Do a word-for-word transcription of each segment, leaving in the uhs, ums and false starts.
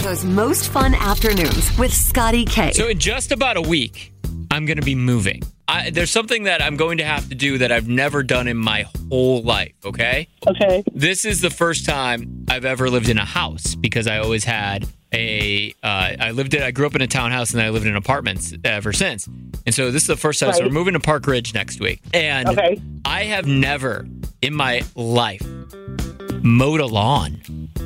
Chicago's most fun afternoons with Scotty K. So in just about a week, I'm going to be moving. I, there's something that I'm going to have to do that I've never done in my whole life, okay? Okay. This is the first time I've ever lived in a house because I always had a, uh, I lived in, I grew up in a townhouse and I lived in apartments ever since. And so this is the first time, Right. so we're moving to Park Ridge next week. And Okay. I have never in my life mowed a lawn.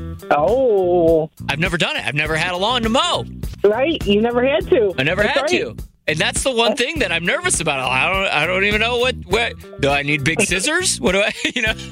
Oh, I've never done it. I've never had a lawn to mow. right. You never had to. I never That's had right. to. And that's the one thing that I'm nervous about. I don't I don't even know what, what do I need big scissors? What do I, you know?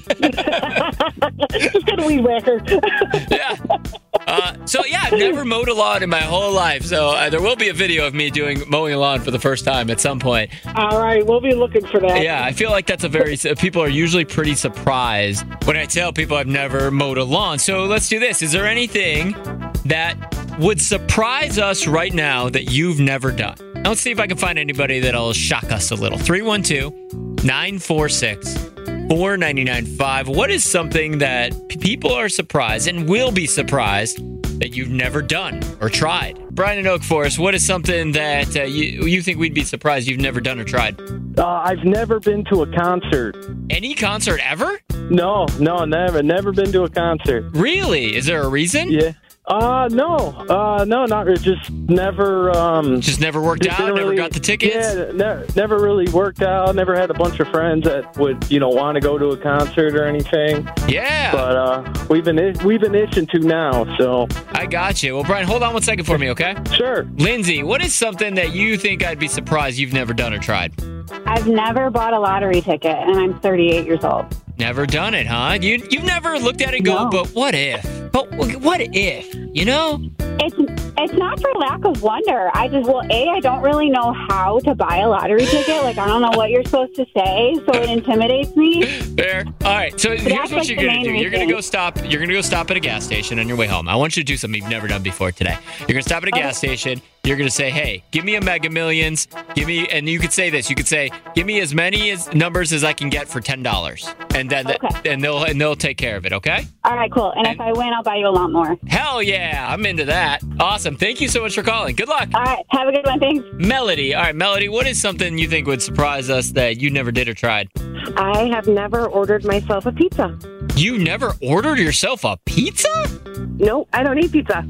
Just get a weed whacker. Yeah. Uh, so, yeah, I've never mowed a lawn in my whole life. So uh, there will be a video of me doing mowing a lawn for the first time at some point. All right. We'll be looking for that. Yeah, I feel like that's a very, people are usually pretty surprised when I tell people I've never mowed a lawn. So let's do this. Is there anything that would surprise us right now that you've never done? Now, let's see if I can find anybody that'll shock us a little. three one two, nine four six, four nine nine five. What is something that p- people are surprised and will be surprised that you've never done or tried? Brian in Oak Forest, what is something that uh, you, you think we'd be surprised you've never done or tried? Uh, I've never been to a concert. Any concert ever? No, no, never. Never been to a concert. Really? Is there a reason? Yeah. Uh, no. Uh, no, not really. Just never, um... Just never worked didn't out? Never really- got the tickets? Yeah, ne- never really worked out. Never had a bunch of friends that would, you know, want to go to a concert or anything. Yeah. But, uh, we've been, i- we've been itching to now, so... I got you. Well, Brian, hold on one second for me, okay? Sure. Lindsay, what is something that you think I'd be surprised you've never done or tried? I've never bought a lottery ticket, and I'm thirty-eight years old. Never done it, huh? You, you've never looked at it and go, No. but what if? But what if? You know? It's it's not for lack of wonder. I just, well, A, I don't really know how to buy a lottery ticket. Like, I don't know what you're supposed to say, so it intimidates me. Fair. All right. So here's that's what like you're the gonna do. main You're gonna reason. go stop. You're gonna go stop at a gas station on your way home. I want you to do something you've never done before today. You're gonna stop at a gas station. You're gonna say, "Hey, give me a Mega Millions. Give me," and you could say this. You could say, "Give me as many as numbers as I can get for ten dollars," and then Okay. and they'll and they'll take care of it. Okay? All right, cool. And, if I win, I'll buy you a lot more. Hell yeah! I'm into that. Awesome. Thank you so much for calling. Good luck. All right, have a good one. Thanks. Melody. All right, Melody, what is something you think would surprise us that you never did or tried? I have never ordered myself a pizza. You never ordered yourself a pizza? No, I don't eat pizza.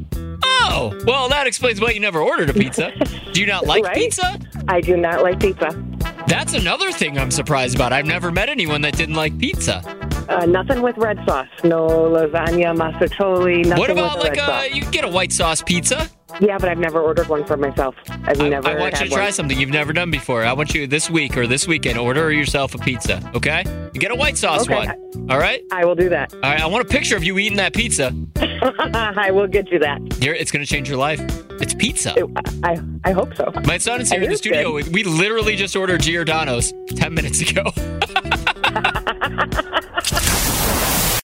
Oh, well, that explains why you never ordered a pizza. Do you not like Right? pizza? I do not like pizza. That's another thing I'm surprised about. I've never met anyone that didn't like pizza. Uh, nothing with red sauce. No lasagna, mazzaroli, nothing What about with like red a, sauce. you can get a white sauce pizza? Yeah, but I've never ordered one for myself. I've I, never I want you had to try one. something you've never done before. I want you this week or this weekend, order yourself a pizza, okay? You get a white sauce Okay. one, all right? I will do that. All right, I want a picture of you eating that pizza. I will get you that. You're, it's going to change your life. It's pizza. It- I, I hope so. My son is here I in the hear studio. good. We literally just ordered Giordano's ten minutes ago.